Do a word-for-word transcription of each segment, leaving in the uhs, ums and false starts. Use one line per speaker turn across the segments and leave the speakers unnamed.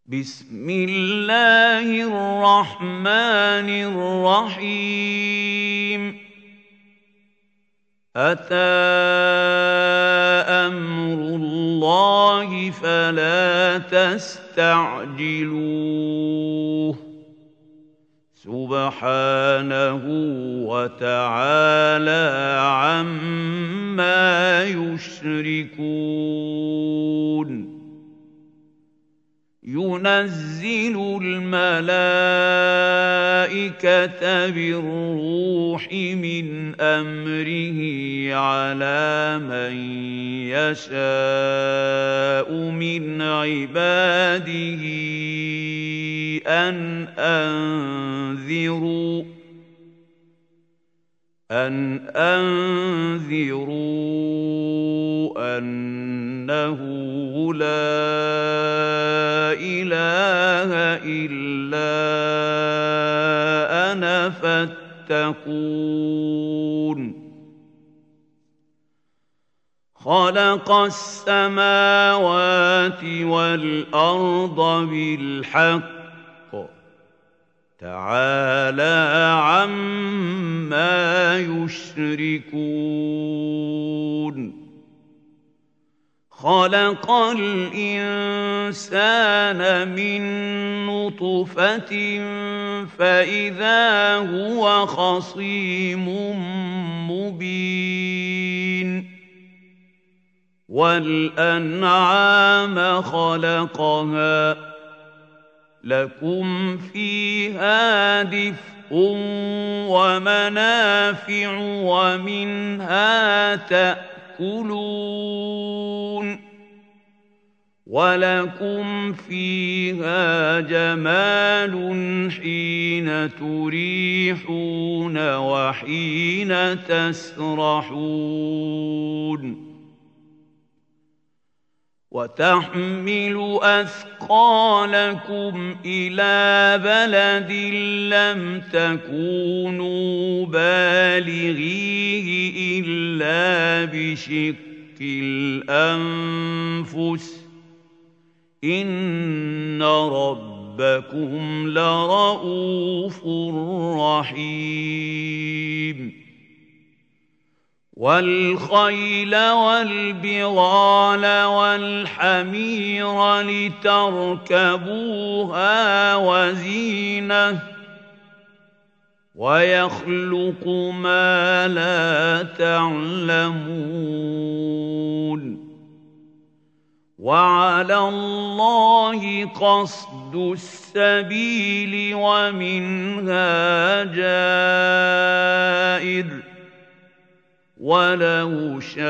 بسم الله الرحمن الرحيم أتى أمر الله فلا تستعجلوه سبحانه وتعالى عما يشركون ينزل الملائكة بالروح من أمره على من يشاء من عباده أن أنذروا أن أنذروا أنه لا إله إلا أنا فاتقون خلق السماوات والأرض بالحق تعالى عما يشركون خلق الإنسان من نطفة فإذا هو خصيم مبين والأنعام خلقها لكم فيها دفء ومنافع ومنها تأكلون ولكم فيها جمال حين تريحون وحين تسرحون وتحمل أثقالكم إلى بلد لم تكونوا بالغيه إلا بشق الأنفس إن ربكم لرؤوف رحيم والخيل والبغال والحمير لتركبوها وزينة ويخلق ما لا تعلمون وعلى الله قصد السبيل ومنها جائر ولو شاء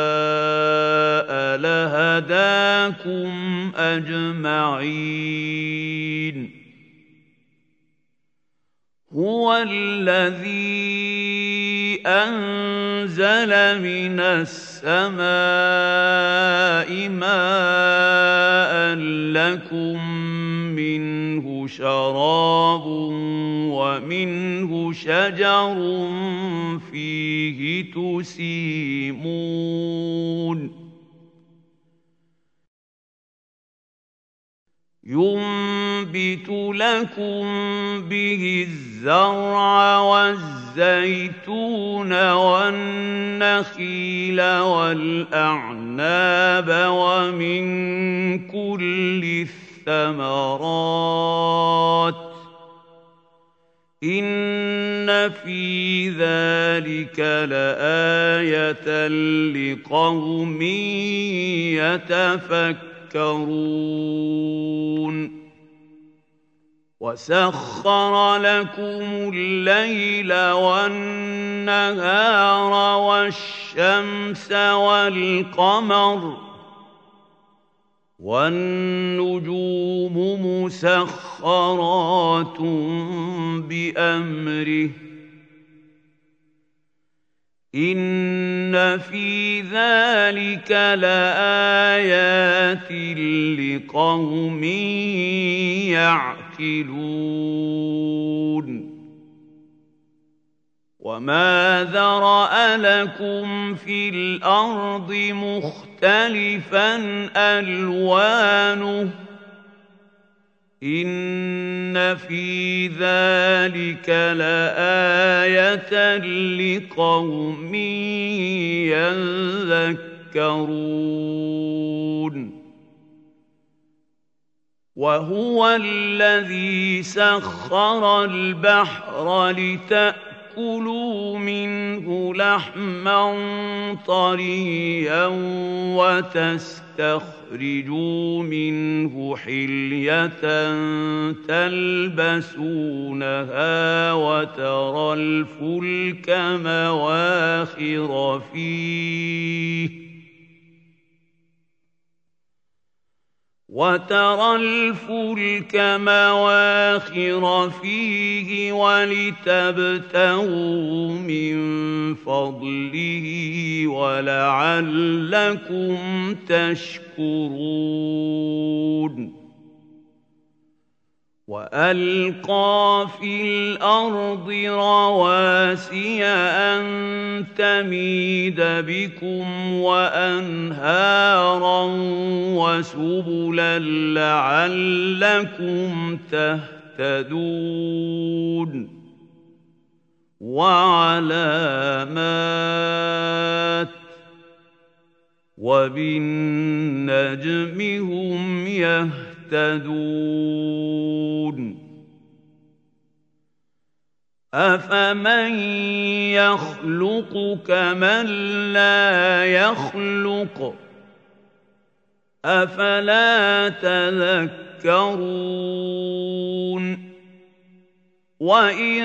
لهداكم أجمعين هو الذي أنزل من السماء ماء لكم منه شراب ومنه شجر فيه تسيمون ينبت لكم به الزرع والزيتون والنخيل والأعناب ومن كل الثمرات إن في ذلك لآية لقوم يتفكرون وسخر لكم الليل والنهار والشمس والقمر والنجوم مسخرات بأمره إن في ذلك لآيات لقوم يعقلون وما ذرأ لكم في الأرض مختلفا ألوانه إن في ذلك لآية لقوم يذكرون وهو الذي سخر البحر لتأكلوا منه لحما طريا وتستخرجوا منه حلية تلبسونها وترى الفلك مواخر فيه وترى الفلك مواخر فيه ولتبتغوا من فضله ولعلكم تشكرون وألقى في الأرض رواسي أن تميد بكم وأنهارا وسبلا لعلكم تهتدون وعلامات وبالنجم هم يهتدون أفمن يخلق كمن لا يخلق أفلا تذكرون وإن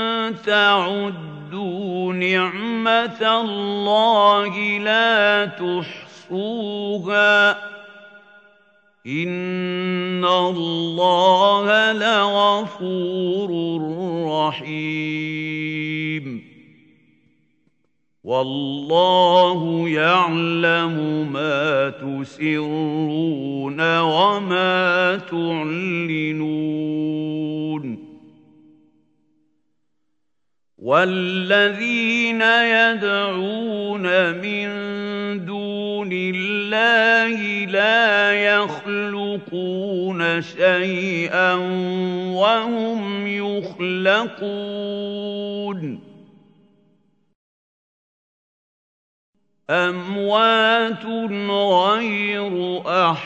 تعدوا نعمة الله لا تحصوها إن الله لغفور رحيم والله يعلم ما تسرون وما تعلنون والذين يدعون من دون الله لا يخلقون شيئا وهم يخلقون أموات غير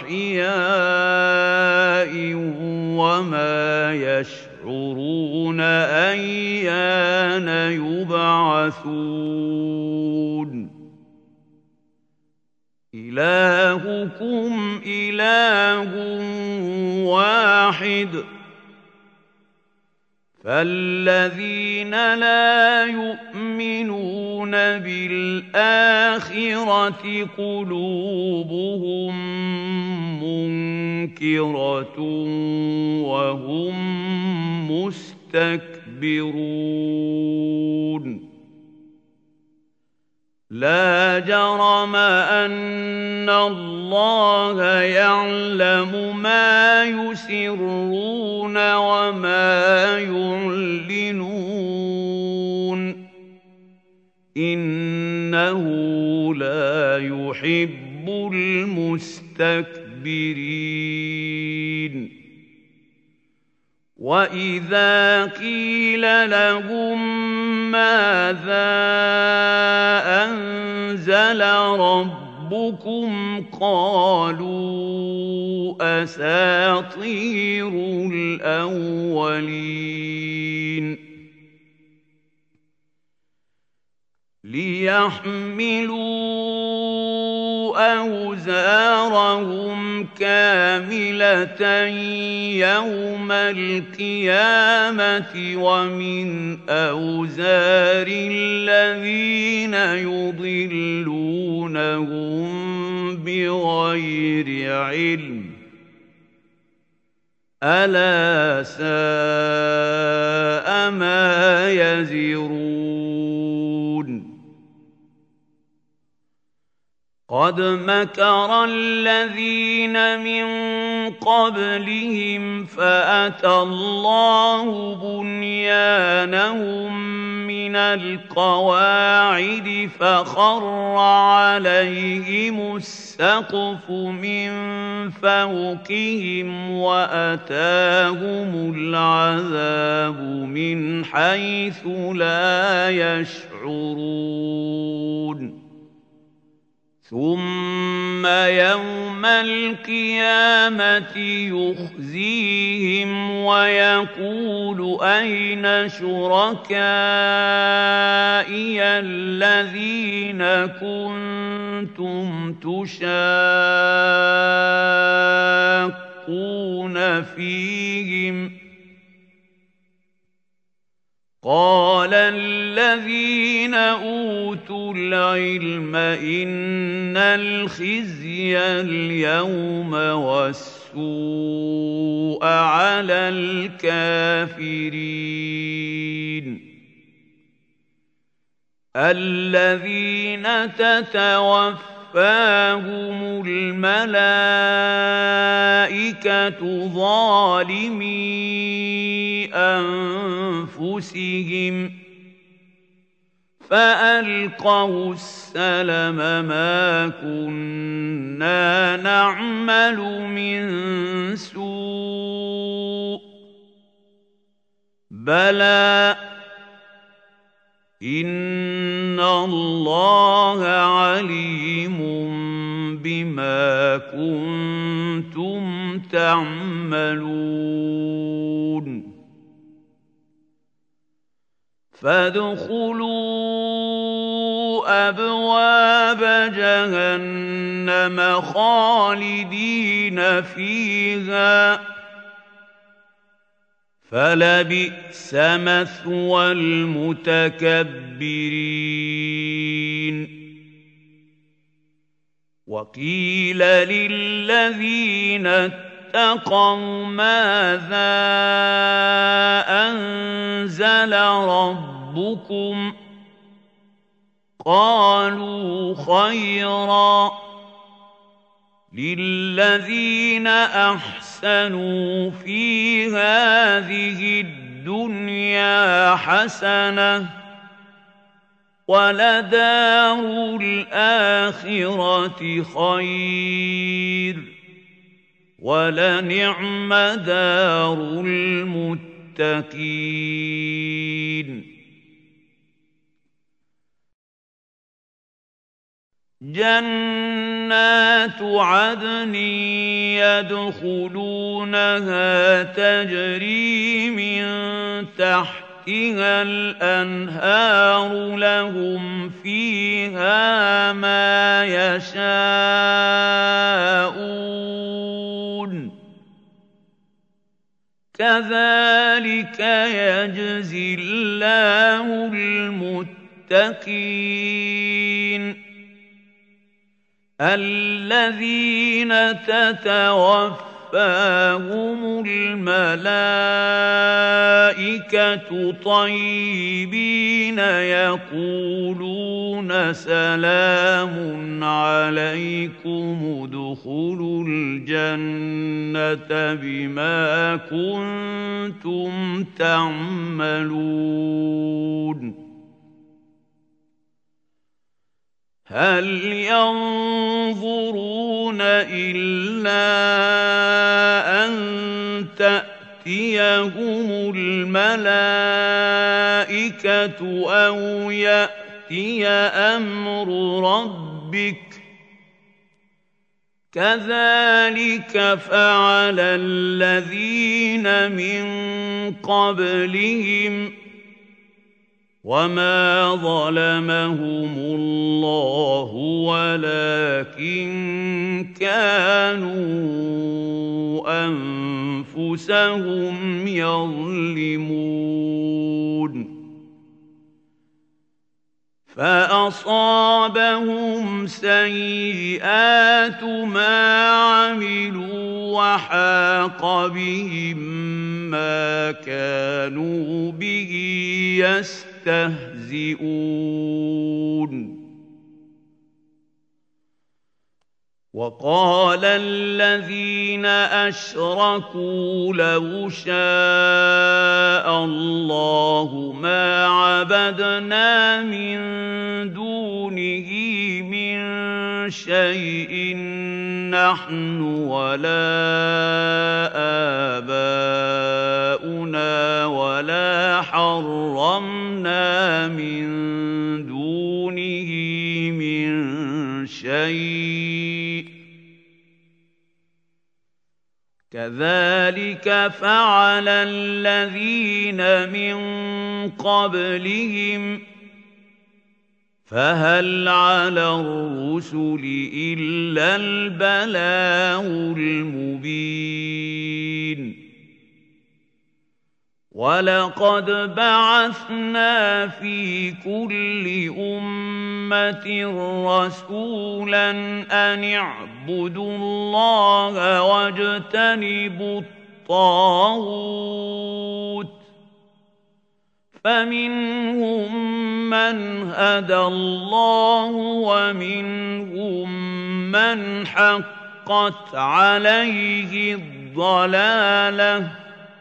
أحياء وما يشعرون أيان يبعثون إلهكم إله واحد فالذين لا يؤمنون بالآخرة قلوبهم منكرة وهم مستكبرون لا جرم أن الله يعلم ما يسرون وما يعلنون إنه لا يحب المستكبرين وإذا قيل لهم ماذا أنزل ربكم قالوا أساطير الأولين ليحملوا أوزارهم كاملة يوم القيامة ومن أوزار الذين يضلونهم بغير علم ألا ساء ما يزرون قد مكر الذين من قبلهم فأتى الله بنيانهم من القواعد فخر عليهم السقف من فوقهم وأتاهم العذاب من حيث لا يشعرون ثم يوم القيامة يخزيهم ويقول أين شركائي الذين كنتم تشاقون فيهم قال الذين أوتوا العلم إن الخزي اليوم والسوء على الكافرين الذين تتوفاهم الملائكة ظالمي أنفسهم فألقوا السلم ما كنا نعمل من سوء بلى إن الله عليم بما كنتم تعملون فادخلوا أبواب جهنم خالدين فيها فلبئس مثوى المتكبرين وقيل للذين اتقوا ماذا أنزل ربكم قالوا خيرا للذين أحسنوا في هذه الدنيا حسنة ولدار الآخرة خير ولنعم دار المتقين جنات عدن يدخلونها تجري من تحتها الأنهار لهم فيها ما يشاءون كذلك يجزي الله المتقين الذين تتوفاهم الملائكة طيبين يقولون سلام عليكم ادخلوا الجنة بما كنتم تعملون هل ينظرون إلا أن تأتيهم الملائكة أو يأتي أمر ربك كذلك فعل الذين من قبلهم وما ظلمهم الله ولكن كانوا أنفسهم يظلمون فأصابهم سيئات ما عملوا وحاق بهم ما كانوا به يستهزئون. يستهزئون. وقال الذين أشركوا لو شاء الله ما عبدنا من دونه من شيء نحن ولا آباؤنا ولا حرمنا من دونه من شيء كذلك فعل الذين من قبلهم فهل على الرسل إلا البلاغ المبين ولقد بعثنا في كل أمة رسولا أن اعبدوا الله واجتنبوا الطاغوت فمنهم من هدى الله ومنهم من حقت عليه الضلالة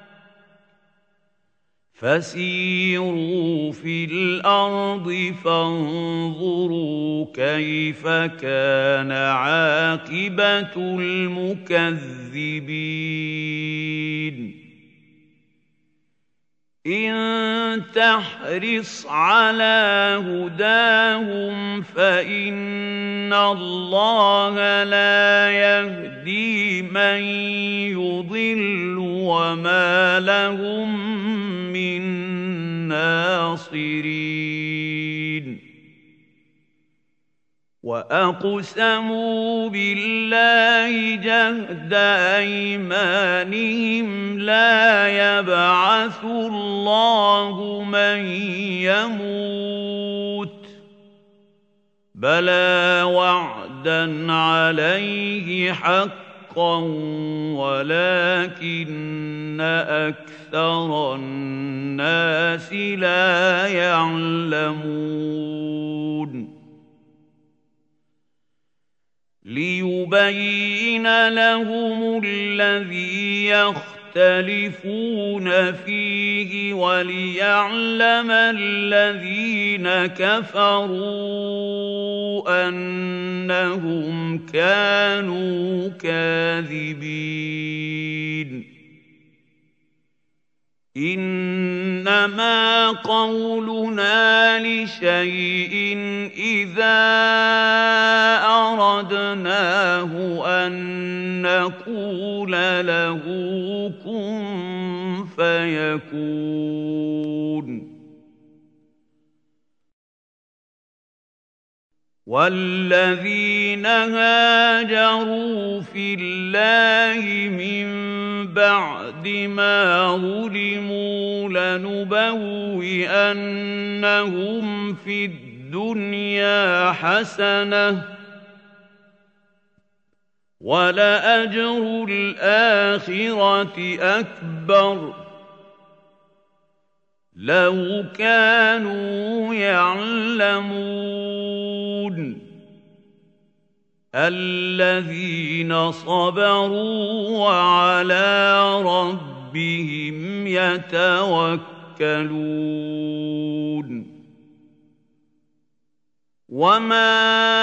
فسيروا في الأرض فانظروا كيف كان عاقبة المكذبين إن تحرص على هداهم فإن الله لا يهدي من يضل وما لهم من ناصرين وأقسموا بالله جهد أيمانهم لا يبعث الله من يموت بلى وعدا عليه حقا ولكن أكثر الناس لا يعلمون ليبين لهم الذي يختلفون فيه وليعلم الذين كفروا أنهم كانوا كاذبين إنما قولنا لشيء إذا أردناه أن نقول له كن فيكون والذين هاجروا في الله من بعد ما ظلموا لنبوئنهم في الدنيا حسنة ولأجر الآخرة أكبر لو كانوا يعلمون الذين صبروا وعلى ربهم يتوكلون وما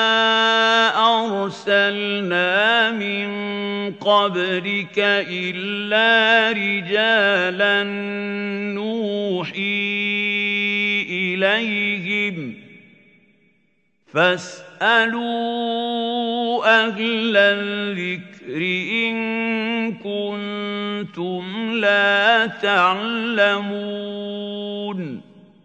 أرسلنا من قبلك إلا رجالا نوحي إليهم فاسألوا أهل الذكر إن كنتم لا تعلمون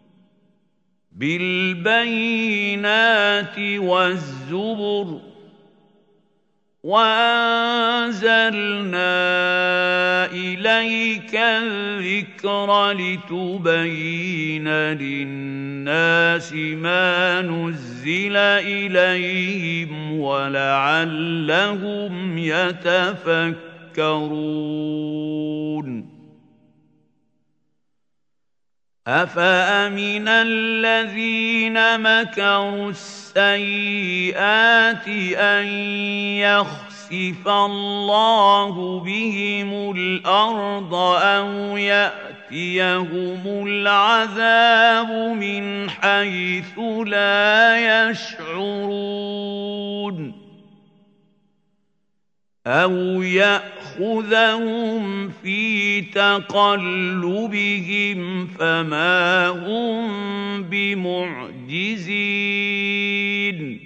بالبينات والزبر وأنزلنا إليك الذكر لتبين للناس ما نزل إليهم ولعلهم يتفكرون أفأمن الذين مكروا السيئات أن يخسف الله بهم الأرض أو يأتيهم العذاب من حيث لا يشعرون أَوْ يَأْخُذَهُمْ فِي تَقَلُّبِهِمْ فَمَا هُمْ بِمُعْجِزِينَ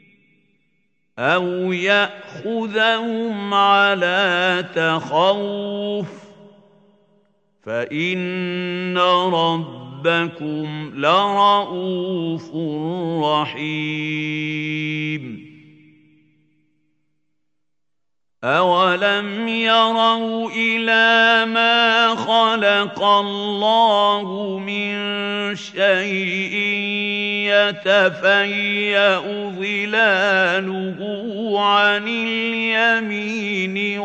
أَوْ يَأْخُذَهُمْ عَلَىٰ تَخَوُّفٍ فَإِنَّ رَبَّكُمْ لَرَءُوفٌ رَّحِيمٌ أَوَلَمْ يَرَوْا إِلَىٰ مَا خَلَقَ اللَّهُ مِن شَيْءٍ يَتَفَيَّأُ ظِلَالُهُ عَنِ الْيَمِينِ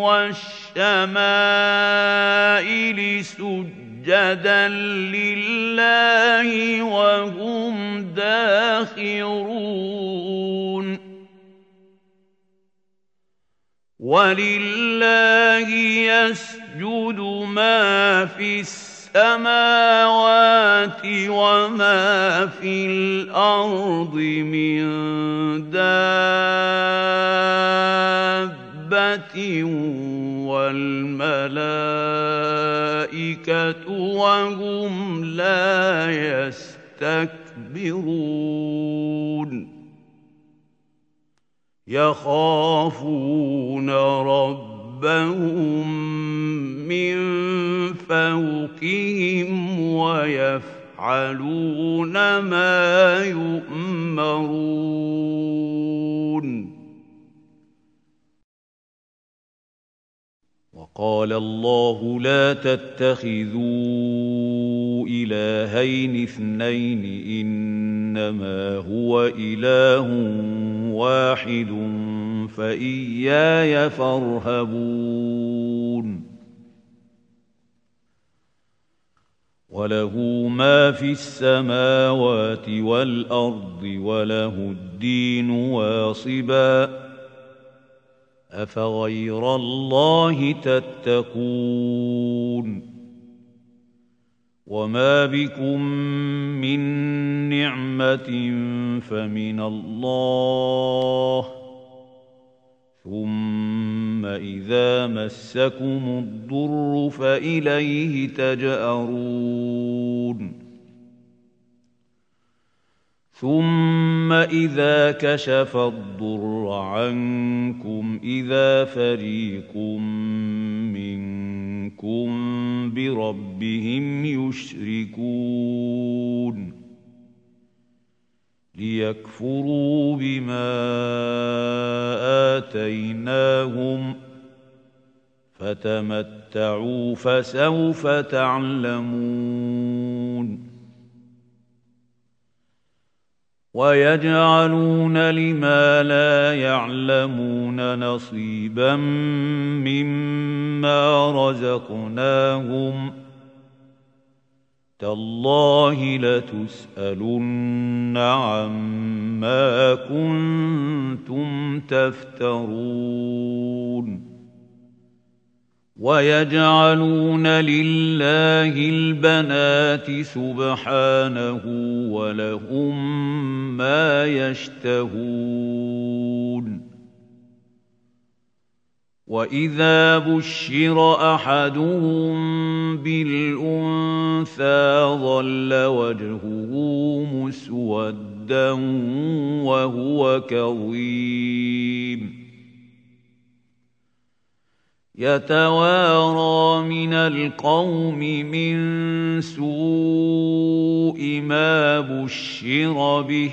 وَالشَّمَائِلِ سُجَّدًا لِّلَّهِ وَهُمْ دَاخِرُونَ وَلِلَّهِ يَسْجُدُ مَا فِي السَّمَاوَاتِ وَمَا فِي الْأَرْضِ مِن دَابَّةٍ وَالْمَلَائِكَةُ وَهُمْ لَا يَسْتَكْبِرُونَ يَخَافُونَ رَبَّهُم مِّن فَوْقِهِمْ وَيَفْعَلُونَ مَا يُؤْمَرُونَ وَقَالَ اللَّهُ لَا تَتَّخِذُوا إِلَٰهَيْنِ اثْنَيْنِ إِنَّمَا هُوَ إِلَٰهٌ وَاحِدٌ فَإِيَّايَ فَارْهَبُونِ وَلَهُ مَا فِي السَّمَاوَاتِ وَالْأَرْضِ وَلَهُ الدِّينُ وَاصِبًا أَفَغَيْرَ اللَّهِ تَتَّقُونَ وَمَا بِكُم مِّن نِّعْمَةٍ فَمِنَ اللَّهِ ثُمَّ إِذَا مَسَّكُمُ الضُّرُّ فَإِلَيْهِ تَجْأَرُونَ ثُمَّ إِذَا كَشَفَ الضُّرَّ عَنكُمْ إِذَا فَرِيقٌ مِّنكُم بِرَبِّهِمْ يُشْرِكُونَ لِيَكْفُرُوا بِمَا آتَيْنَاهُمْ فَتَمَتَّعُوا فَسَوْفَ تَعْلَمُونَ وَيَجْعَلُونَ لِمَا لَا يَعْلَمُونَ نَصِيبًا مِّمَّا رَزَقْنَاهُمْ تَاللَّهِ لَتُسْأَلُنَّ عَمَّا كُنتُمْ تَفْتَرُونَ وَيَجْعَلُونَ لِلَّهِ الْبَنَاتِ سُبْحَانَهُ وَلَهُم مَّا يَشْتَهُونَ وَإِذَا بُشِّرَ أَحَدُهُم بِالْأُنثَىٰ ظَلَّ وَجْهُهُ مُسْوَدًّا وَهُوَ كَظِيمٌ يَتَوَارَىٰ مِنَ الْقَوْمِ مِن سُوءِ مَا بُشِّرَ بِهِ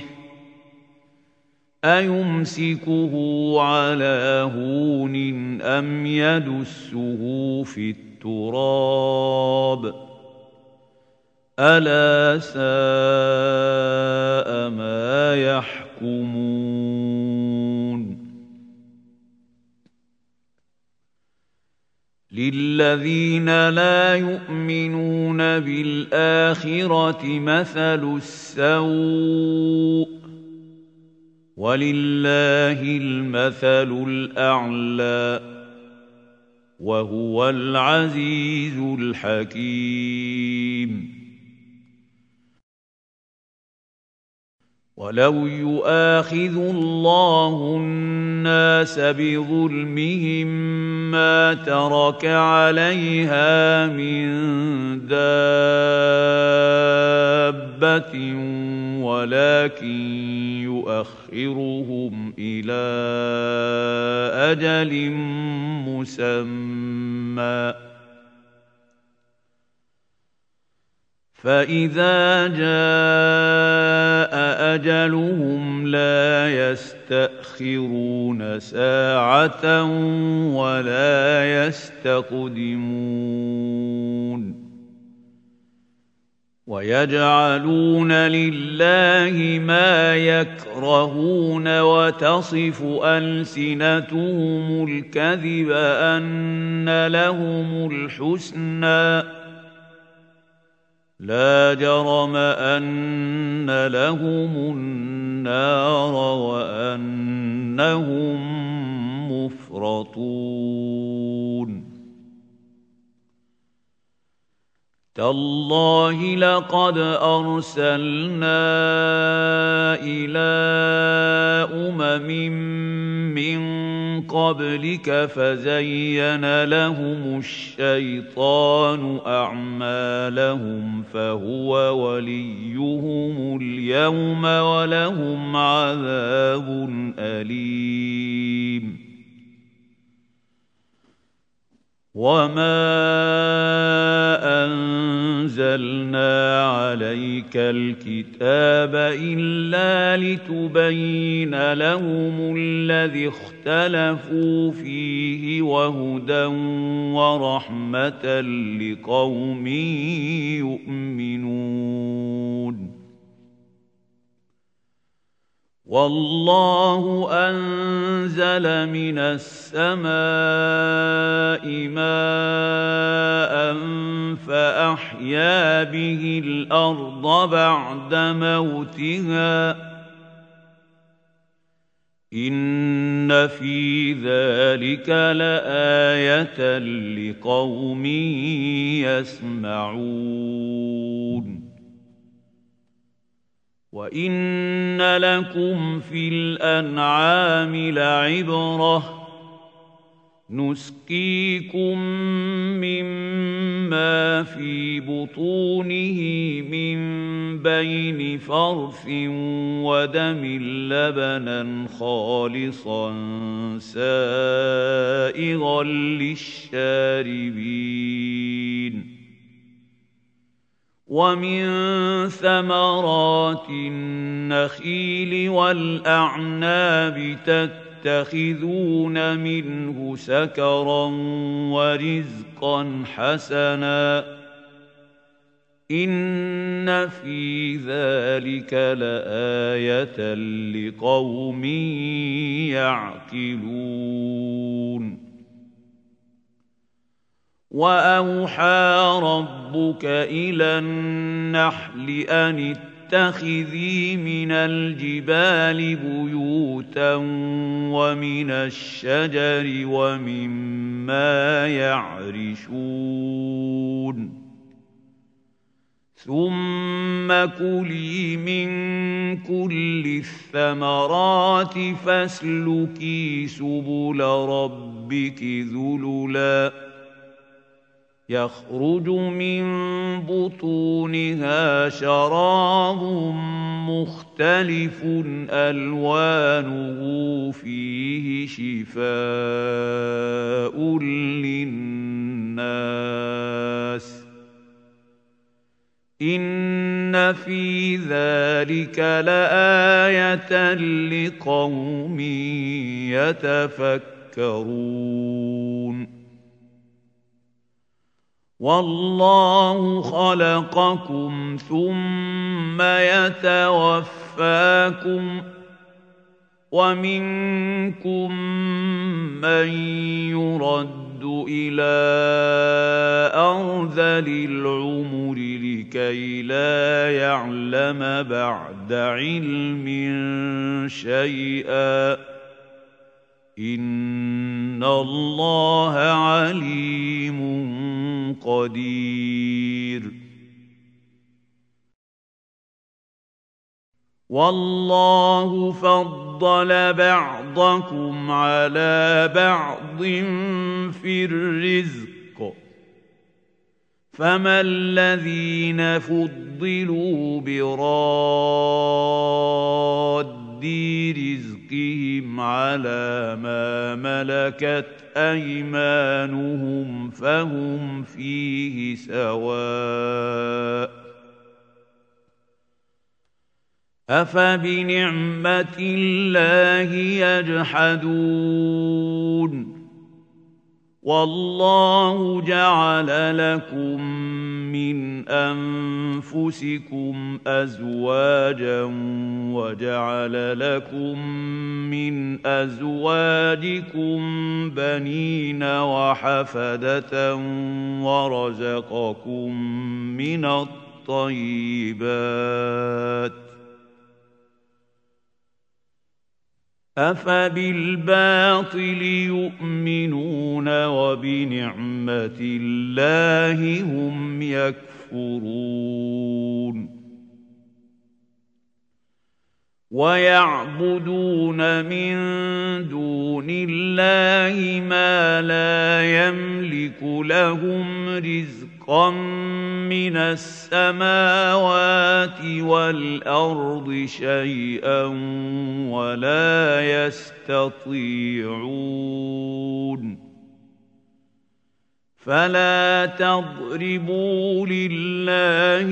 أَيُمْسِكُهُ عَلَىٰ هُونٍ أَمْ يَدُسُّهُ فِي التُّرَابِ أَلَا سَاءَ مَا يَحْكُمُونَ للذين لا يؤمنون بالآخرة مثل السوء ولله المثل الأعلى وهو العزيز الحكيم. ولو يؤاخذ الله الناس بظلمهم ما ترك عليها من دابة ولكن يؤخرهم إلى أجل مسمى فإذا جاء أجلهم لا يستأخرون ساعة ولا يستقدمون. ويجعلون لله ما يكرهون وتصف ألسنتهم الكذب أن لهم الحسنى لا جرم أن لهم النار وأنهم مفرطون. تالله لقد أرسلنا إلى أمم من قبلك فزين لهم الشيطان أعمالهم فهو وليهم اليوم ولهم عذاب أليم. وما أنزلنا عليك الكتاب إلا لتبين لهم الذي اختلفوا فيه وهدى ورحمة لقوم يؤمنون. والله أنزل من السماء ماء فأحيا به الأرض بعد موتها إن في ذلك لآية لقوم يسمعون. وَإِنَّ لَكُمْ فِي الْأَنْعَامِ لَعِبْرَةً نُسْقِيكُم مِّمَّا فِي بُطُونِهِ مِن بَيْنِ فَرْثٍ وَدَمٍ لَّبَنًا خَالِصًا سَائِغًا لِّلشَّارِبِينَ وَمِن ثَمَرَاتِ النَّخِيلِ وَالْأَعْنَابِ تَتَّخِذُونَ مِنْهُ سَكَرًا وَرِزْقًا حَسَنًا إِنَّ فِي ذَلِكَ لَآيَةً لِقَوْمٍ يَعْقِلُونَ. وَأَوْحَىٰ رَبُّكَ إِلَى النَّحْلِ أَنِ اتَّخِذِي مِنَ الْجِبَالِ بُيُوتًا وَمِنَ الشَّجَرِ وَمِمَّا يَعْرِشُونَ ثُمَّ كُلِي مِن كُلِّ الثَّمَرَاتِ فَاسْلُكِي سُبُلَ رَبِّكِ ذُلُلًا يَخْرُجُ مِن بُطُونِهَا شَرَابٌ مُّخْتَلِفٌ أَلْوَانُهُ فِيهِ شِفَاءٌ لِّلنَّاسِ إِنَّ فِي ذَلِكَ لَآيَةً لِقَوْمٍ يَتَفَكَّرُونَ. وَاللَّهُ خَلَقَكُمْ ثُمَّ يَتَوَفَّاكُمْ وَمِنكُم مَّن يُرَدُّ يرد إلى أرذل العمر لكي لا يعلم بعد علم شيئا إن الله عليم قدير والله فضل بعضكم على بعض في الرزق فما الذين فضلوا براد رزقهم على ما ملكت أيمانهم فهم فيه سواء أفبنعمة الله يجحدون والله جعل لكم من أنفسكم أزواجا وجعل لكم من أزواجكم بنين وحفدة ورزقكم من الطيبات أفبالباطل يؤمنون وبنعمة الله هم يكفرون ويعبدون من دون الله ما لا يملك لهم رزقا من السماوات والأرض شيئا ولا يستطيعون فلا تضربوا لله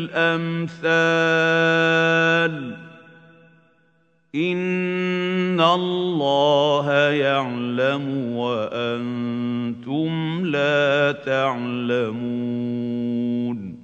الأمثال إن الله يعلم وأنتم لا تعلمون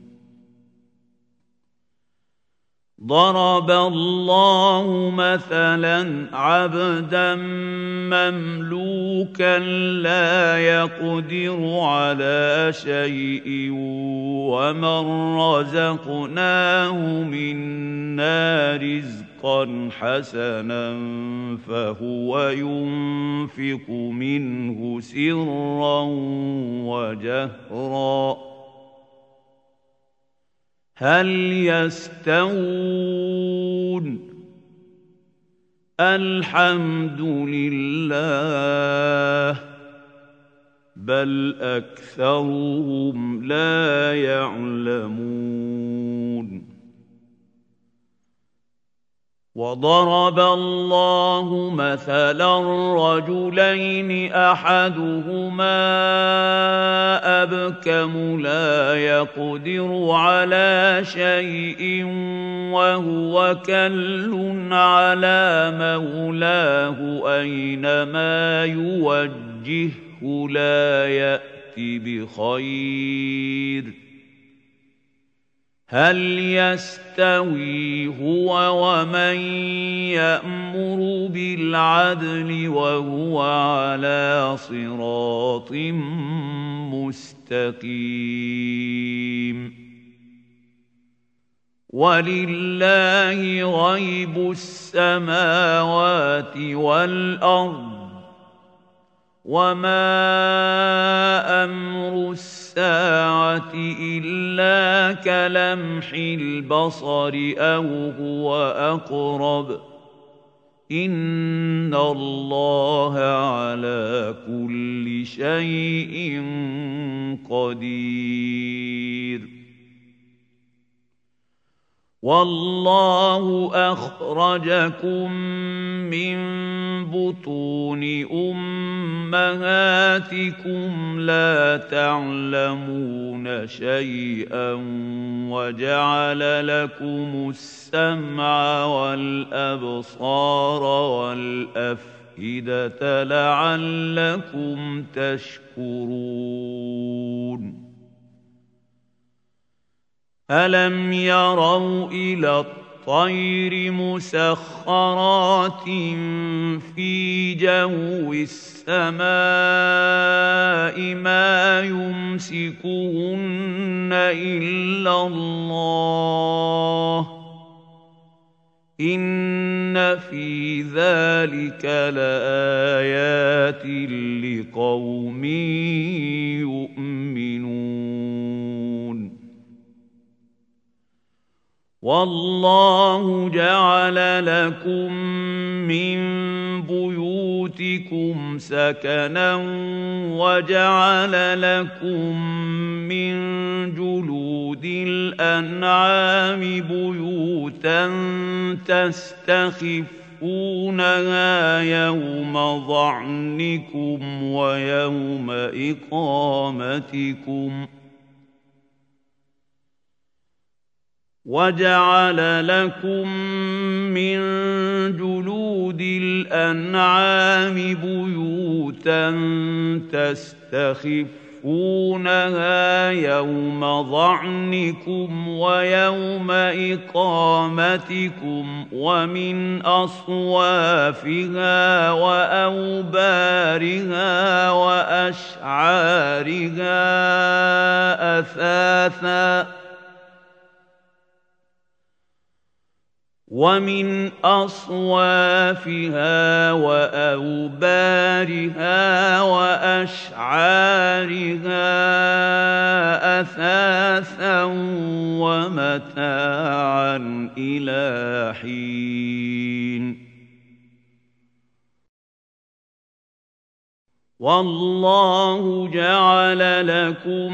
ضرب الله مثلا عبدا مملوكا لا يقدر على شيء ومن رزقناه منا رزقا حسنا فهو ينفق منه سرا وجهرا هل يستوون الحمد لله بل أكثرهم لا يعلمون وضرب الله مثلا رجلين أحدهما أبكم لا يقدر على شيء وهو كل على مولاه أينما يوجهه لا يأتي بخير هل يستوي هو ومن يأمر بالعدل وهو على صراط مستقيم ولله غيب السماوات والأرض وما أمر الساعة إلا كلمح البصر أو هو أقرب إن الله على كل شيء قدير والله أخرجكم من بطون أمهاتكم لا تعلمون شيئا وجعل لكم السمع والأبصار والأفئدة لعلكم تشكرون ألم يروا إلى والطير مسخرات في جو السماء ما يمسكهن إلا الله إن في ذلك لآيات لقوم يؤمنون والله جعل لكم من بيوتكم سكنا وجعل لكم من جلود الأنعام بيوتا تستخفونها يوم ظعنكم ويوم إقامتكم وجعل لكم من جلود الأنعام بيوتا تستخفونها يوم ظعنكم ويوم إقامتكم ومن أصوافها وأوبارها وأشعارها أثاثا ومن أصوافها وأوبارها وأشعارها أثاثا ومتاعا إلى حين والله جعل لكم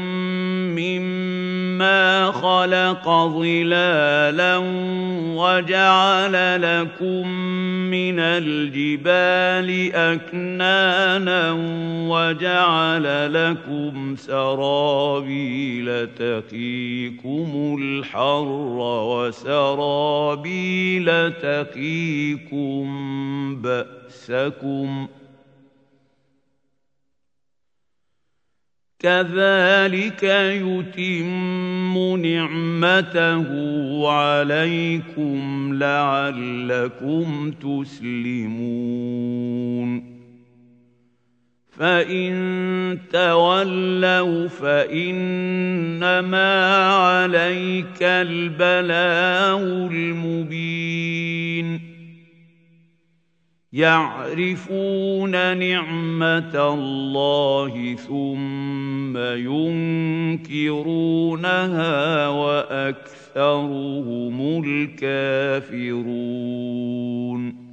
مما خلق ظلالا وجعل لكم من الجبال أكنانا وجعل لكم سرابيل تقيكم الحر وسرابيل تقيكم بأسكم كذلك يتم نعمته عليكم لعلكم تسلمون فإن تولوا فإنما عليك البلاغ المبين يعرفون نعمة الله ثم ينكرونها وأكثرهم الكافرون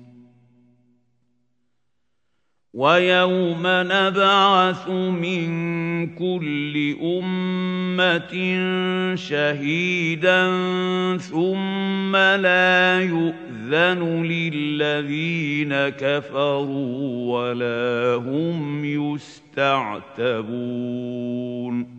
ويوم نبعث من كل أمة شهيدا ثم لا يؤذن للذين كفروا ولا هم يستعتبون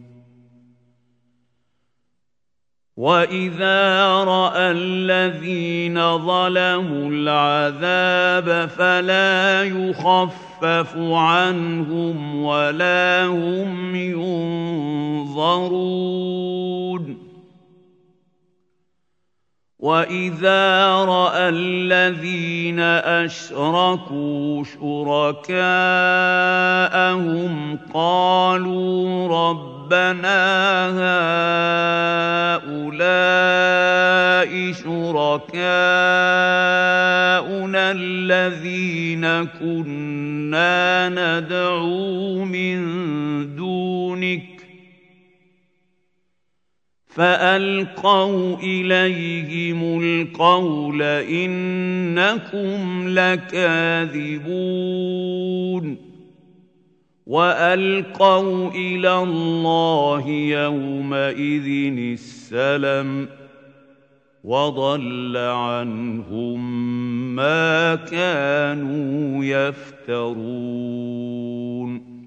وإذا رأى الذين ظلموا العذاب فلا يخفف عنهم ولا هم ينظرون وإذا رأى الذين أشركوا شركاءهم قالوا ربنا هؤلاء شركاؤنا الذين كنا ندعو من دونك فألقوا إليهم القول إنكم لكاذبون وألقوا إلى الله يومئذ السلم وضل عنهم ما كانوا يفترون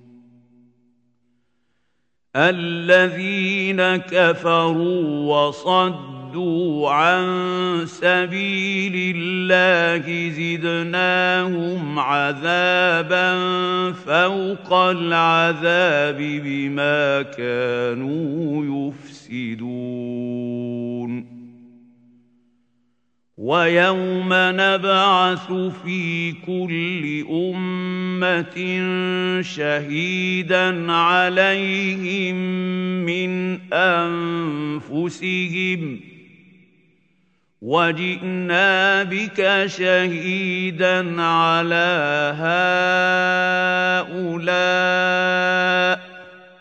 الذين كفروا وصدوا عن سبيل الله زدناهم عذابا فوق العذاب بما كانوا يفسدون ويوم نبعث في كل أمة شهيدا عليهم من أنفسهم وجئنا بك شهيدا على هؤلاء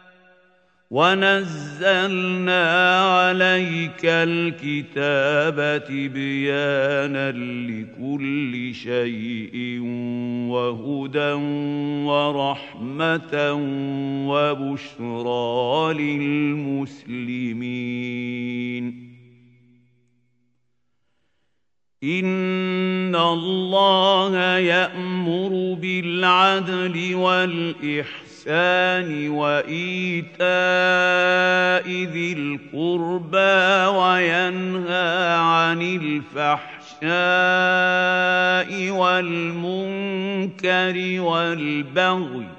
ونزلنا عليك الكتاب تبيانا لكل شيء وهدى ورحمة وبشرى للمسلمين إن الله يأمر بالعدل والإحسان وإيتاء ذي القربى وينهى عن الفحشاء والمنكر والبغي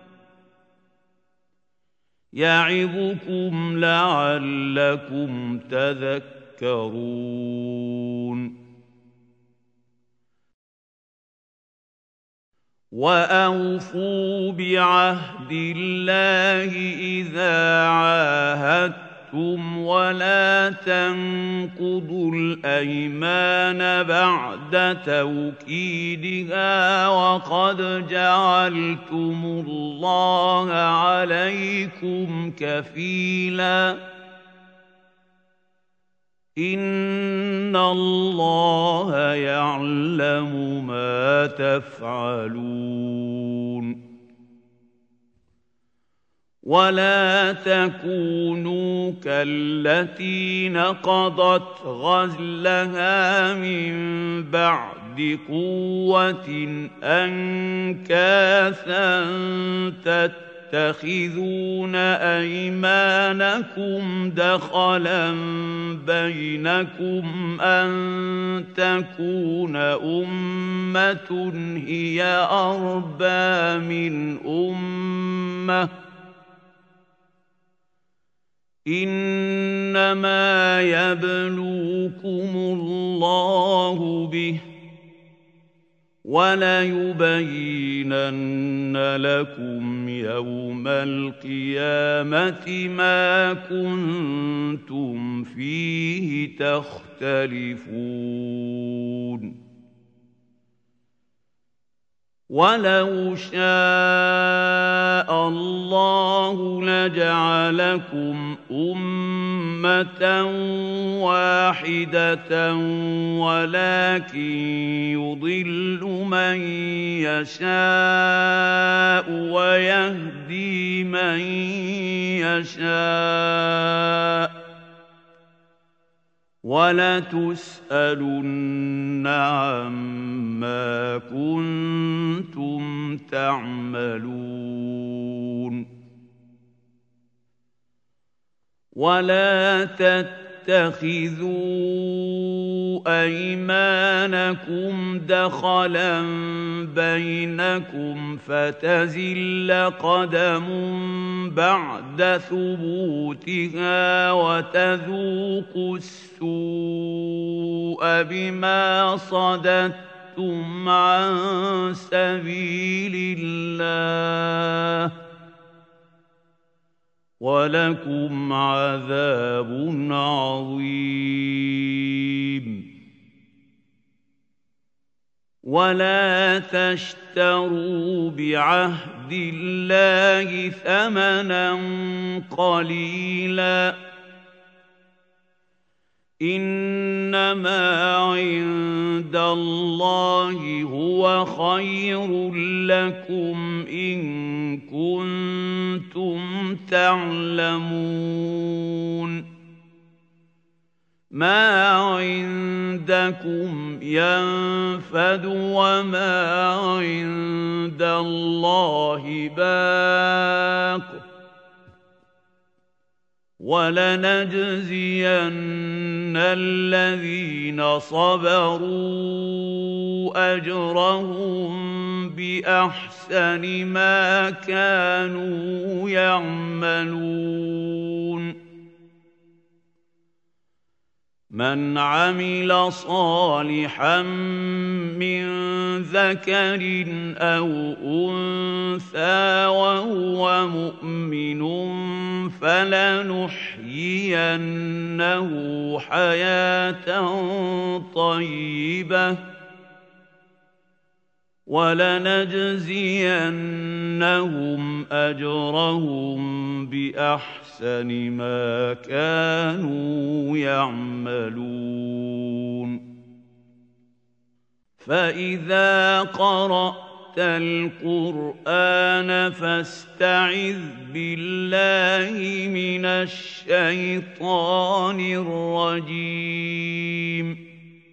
يعظكم لعلكم تذكرون وأوفوا بعهد الله إذا عاهدتم ولا تنقضوا الأيمان بعد توكيدها وقد جعلتم الله عليكم كفيلا إن الله يعلم ما تفعلون ولا تكونوا كالتي نقضت غزلها من بعد قوة أنكاثا تتخذون أيمانكم دخلا بينكم أن تكون أمة هي أربى من أمة إنما يبلوكم الله به وليبينن لكم يوم القيامة ما كنتم فيه تختلفون ولو شاء الله لجعلكم أمة واحدة ولكن يضل من يشاء ويهدي من يشاء وَلَتُسْأَلُنَّ عَمَّا كُنتُمْ تَعْمَلُونَ وَلَا تَتَّخِذُوا أَيْمَانَكُمْ دَخَلًا بَيْنَكُمْ فَتَزِلَّ قَدَمٌ بَعْدَ ثُبُوتِهَا وَتَذُوقُوا السُّوءَ بِمَا صَدَدتُّمْ عَن سَبِيلِ اللَّهِ وَلَكُمْ عَذَابٌ عَظِيمٌ وَلَا تَشْتَرُوا بِعَهْدِ اللَّهِ ثَمَنًا قَلِيلًا إِنَّمَا عِندَ اللَّهِ هُوَ خَيْرٌ لَّكُمْ إِن كُنتُمْ تَعْلَمُونَ مَا عِندَكُمْ يَنفَدُ وَمَا عِندَ اللَّهِ بَاقٍ وَلَنَجْزِيَنَّ الَّذِينَ صَبَرُوا أَجْرَهُم بِأَحْسَنِ مَا كَانُوا يَعْمَلُونَ مَنْ عَمِلَ صَالِحًا مِّن ذَكَرٍ أَوْ أُنثَىٰ وَهُوَ مُؤْمِنٌ فَلَنُحْيِيَنَّهُ حَيَاةً طَيِّبَةً وَلَنَجْزِيَنَّهُمْ أَجْرَهُم بِأَحْسَنِ مَا كَانُوا يَعْمَلُونَ فَإِذَا قَرَأْتَ الْقُرْآنَ فَاسْتَعِذْ بِاللَّهِ مِنَ الشَّيْطَانِ الرَّجِيمِ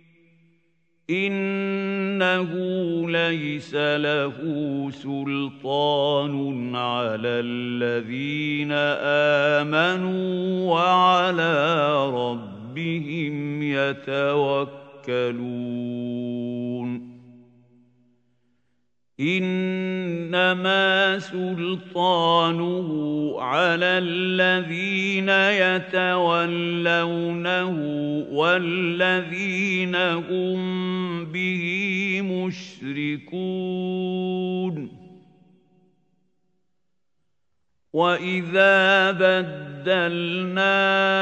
إِنَّهُ لَيْسَ لَهُ سُلْطَانٌ عَلَى الَّذِينَ آمَنُوا وَعَلَىٰ رَبِّهِمْ يَتَوَكَّلُونَ إِنَّمَا سُلْطَانُهُ عَلَى الَّذِينَ يَتَوَلَّوْنَهُ وَالَّذِينَ هُم بِهِ مُشْرِكُونَ وَإِذَا بَدَّلْنَا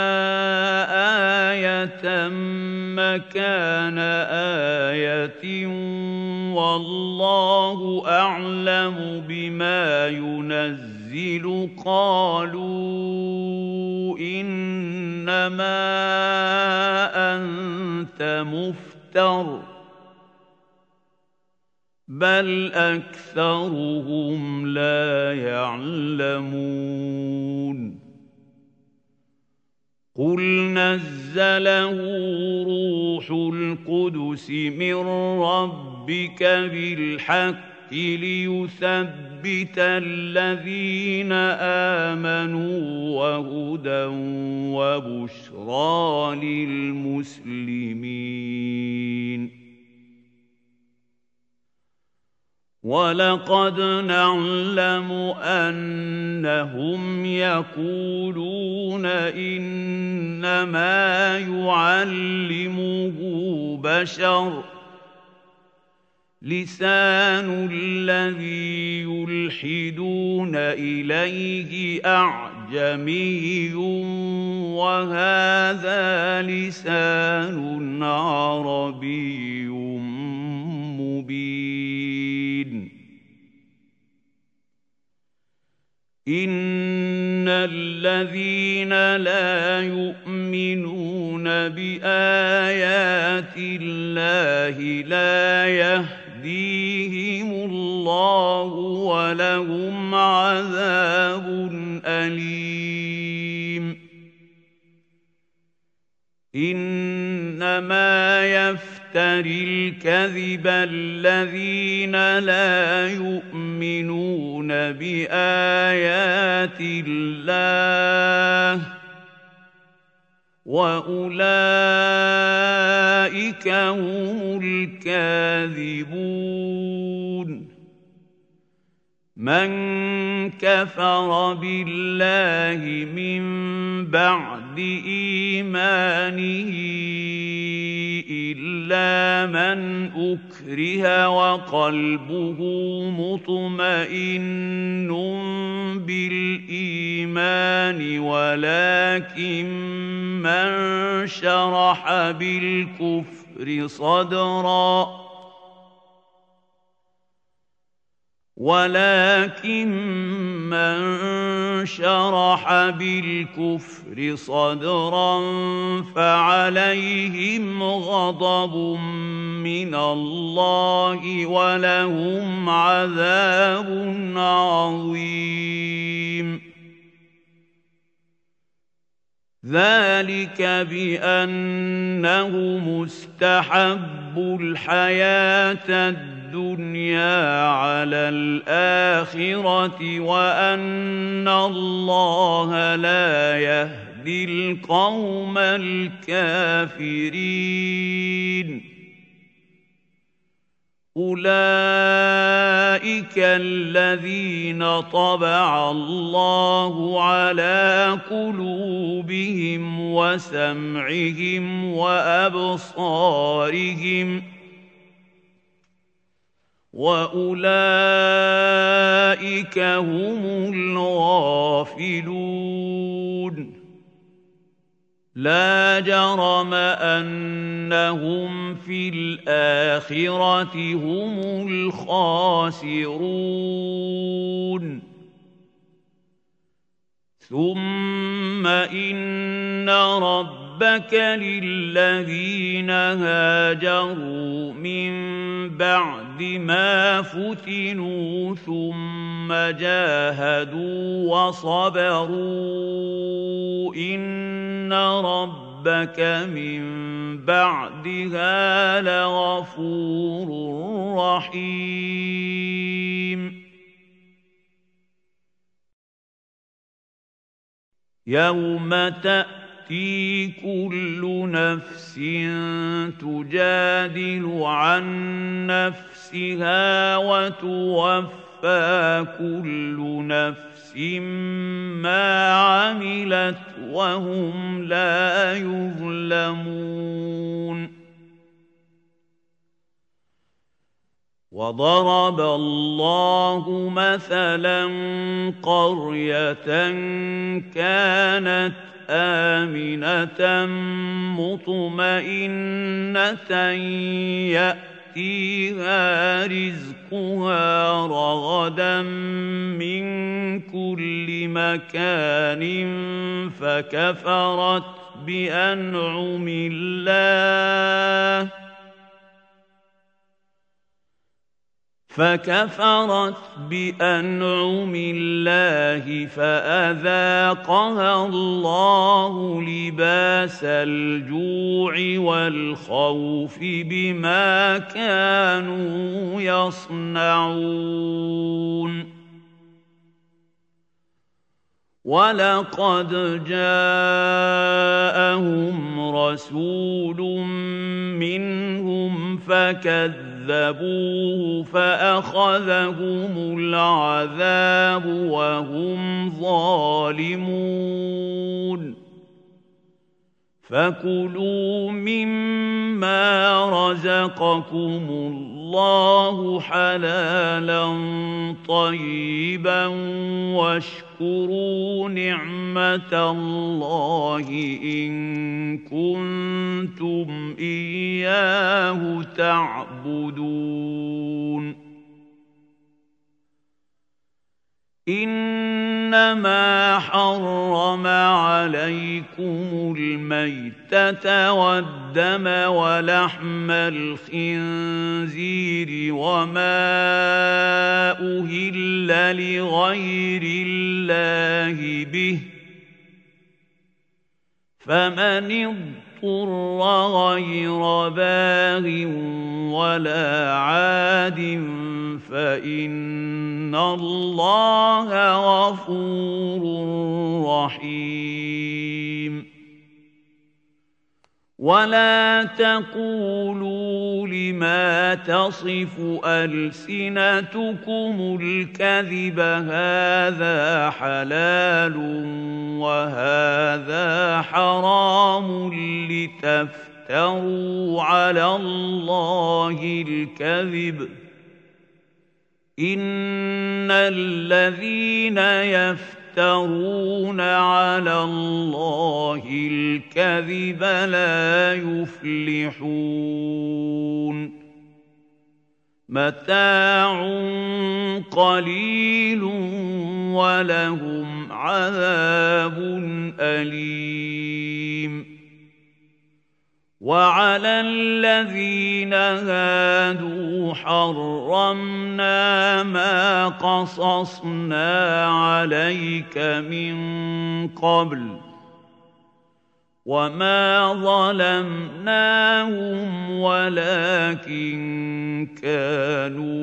آيَةً مَّكَانَ آيَةٍ وَاللَّهُ أَعْلَمُ بِمَا يُنَزِّلُ قَالُوا إِنَّمَا أَنتَ مُفْتَرٍ بَلْ أَكْثَرُهُمْ لَا يَعْلَمُونَ قُلْ نَزَّلَهُ رُوحُ الْقُدُسِ مِن رَّبِّكَ بِالْحَقِّ لِيُثَبِّتَ الَّذِينَ آمَنُوا وَهُدًى وَبُشْرَىٰ لِلْمُسْلِمِينَ وَلَقَدْ نَعْلَمُ أَنَّهُمْ يَقُولُونَ إِنَّمَا يُعَلِّمُهُ بَشَرٌ لِّسَانُ الَّذِي يُلْحِدُونَ إِلَيْهِ أَعْجَمِيٌّ وَهَٰذَا لِسَانٌ عَرَبِيٌّ مُّبِينٌ إِنَّ الَّذِينَ لَا يُؤْمِنُونَ بِآيَاتِ اللَّهِ لَا يَهْدِيهِمُ اللَّهُ وَلَهُمْ عَذَابٌ أَلِيمٌ إِنَّمَا يَفْتَرِي الْكَذِبَ الَّذِينَ لَا يُؤْمِنُونَ بِآيَاتِ اللَّهِ وَأُولَٰئِكَ هُمُ الْكَاذِبُونَ مَن كَفَرَ بِاللَّهِ مِن بَعْدِ إِيمَانِهِ إِلَّا مَنْ أُكْرِهَ وَقَلْبُهُ مُطْمَئِنٌّ بِالْإِيمَانِ وَلَٰكِن مَّن شَرَحَ بِالْكُفْرِ صَدْرًا ولكن من شرح بالكفر صدرا فعليهم غضب من الله ولهم عذاب عظيم ذلك بأنه مستحب الحياة الدنيا على الآخرة وأن الله لا يهدي القوم الكافرين أولئك الذين طبع الله على قلوبهم وسمعهم وأبصارهم وأولئك هم الغافلون لا جرم أنهم في الآخرة هم الخاسرون ثم إن ربك للذين هاجروا من بعد ما فتنوا ثم جاهدوا وصبروا إن ربك من بعدها لغفور رحيم يوم تأتي كل نفس تجادل عن نفسها وتوفى كل نفس ما عملت وهم لا يظلمون وضرب الله مثلا قرية كانت آمنة مطمئنة يأتيها رزقها رغدا من كل مكان فكفرت بأنعم الله فكفرت بأنعم الله فأذاقها الله لباس الجوع والخوف بما كانوا يصنعون ولقد جاءهم رسول منهم فكذبوه فأخذهم العذاب وهم ظالمون فكلوا مما رزقكم الله حلالا طيبا واشكروا نعمة الله إن كنتم إياه تعبدون إنما حرم عليكم الميتة والدم ولحم الخنزير وما أهل لغير الله به فمن اضطر غير باغ ولا عاد فإن الله غفور رحيم ولا تقولوا لما تصف ألسنتكم الكذب هذا حلال وهذا حرام لتفتروا على الله الكذب إن الذين يفترون على الله الكذب لا يفلحون متاع قليل ولهم عذاب أليم وعلى الذين هادوا حرمنا ما قصصنا عليك من قبل وما ظلمناهم ولكن كانوا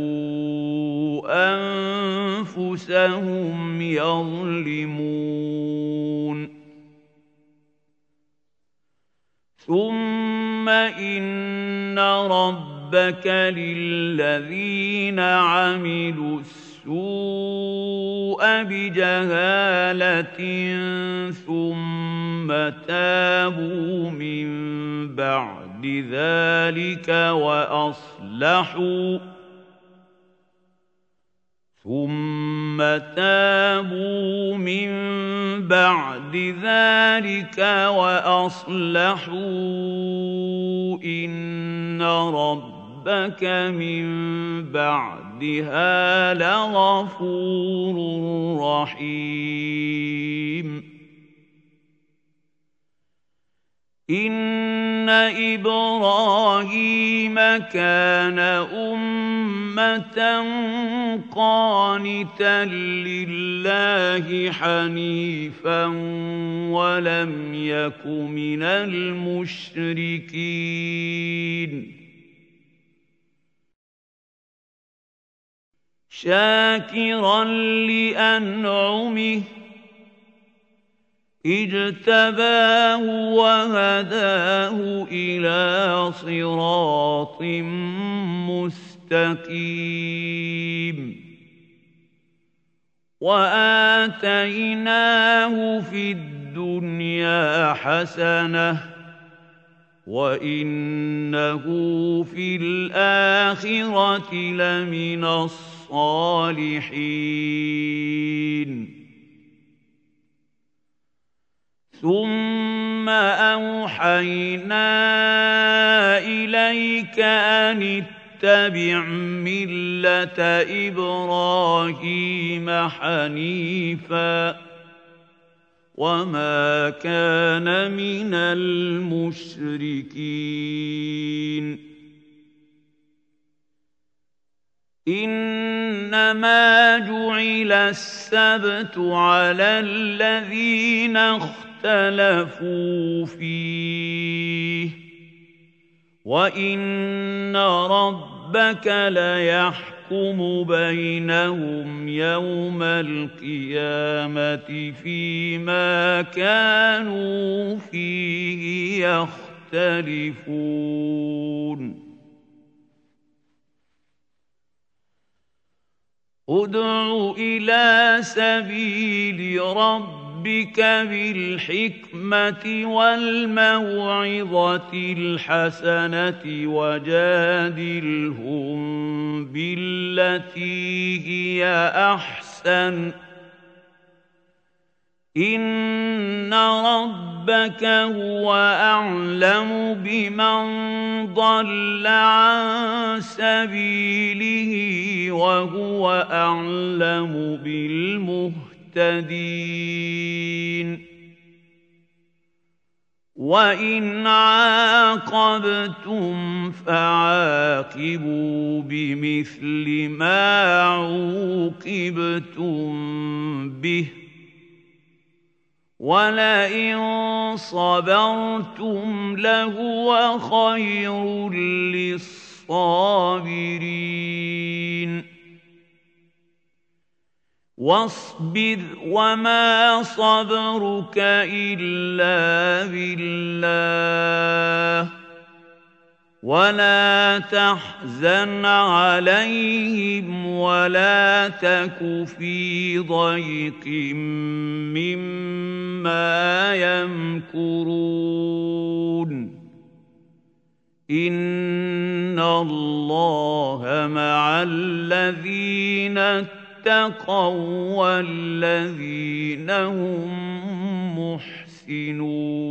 أنفسهم يظلمون ثم إن ربك رَبَّكَ لِلَّذِينَ عَمِلُوا السُّوءَ بِجَهَالَةٍ ثُمَّ تَابُوا مِن بَعْدِ ذَلِكَ وَأَصْلَحُوا ثُمَّ تَابُوا مِن بَعْدِ ذَلِكَ وَأَصْلَحُوا إِنَّ رَبَّكَ مِن بَعْدِهَا لَغَفُورٌ رَّحِيمٌ إِنَّ إِبْرَاهِيمَ كَانَ أُمَّةً قَانِتًا لِّلَّهِ حَنِيفًا وَلَمْ يَكُ مِنَ الْمُشْرِكِينَ شَاكِرًا لِّأَنْعُمِهِ اجْتَبَاهُ وَهَدَاهُ إِلَىٰ صِرَاطٍ مُّسْتَقِيمٍ وَآتَيْنَاهُ فِي الدُّنْيَا حَسَنَةً وَإِنَّهُ فِي الْآخِرَةِ لَمِنَ الصَّالِحِينَ ثُمَّ أَوْحَيْنَا إِلَيْكَ أَنِ اتَّبِعْ مِلَّةَ إِبْرَاهِيمَ حَنِيفًا وَمَا كَانَ مِنَ الْمُشْرِكِينَ إِنَّمَا جُعِلَ السَّبْتُ عَلَى الَّذِينَ اخْتَلَفُوا فِيهِ وَإِنَّ رَبَّكَ لَيَحْكُمُ بَيْنَهُمْ يَوْمَ الْقِيَامَةِ فِيمَا كَانُوا فِيهِ يَخْتَلِفُونَ ادْعُ إِلَىٰ سَبِيلِ رَبِّكَ بِالْحِكْمَةِ وَالْمَوْعِظَةِ الْحَسَنَةِ وَجَادِلْهُم بِالَّتِي هِيَ أَحْسَنُ ۚ إِنَّ رَبَّكَ هُوَ أَعْلَمُ بِمَن ضَلَّ عَن سَبِيلِهِ وَهُوَ أَعْلَمُ بِالْمُهْتَدِينَ وَإِنْ عَاقَبْتُمْ فَعَاقِبُوا بِمِثْلِ مَا عُوقِبْتُم بِهِ وَلَئِن صَبَرْتُمْ لَهُوَ خَيْرٌ لِّلصَّابِرِينَ وَاصْبِرْ وَمَا صَبْرُكَ إِلَّا بِاللَّهِ وَلَا تَحْزَنْ عَلَيْهِمْ وَلَا تَكُ فِي ضَيْقٍ مِّمَّا يَمْكُرُونَ إِنَّ اللَّهَ مَعَ الَّذِينَ اتَّقَوا وَّالَّذِينَ هُم مُّحْسِنُونَ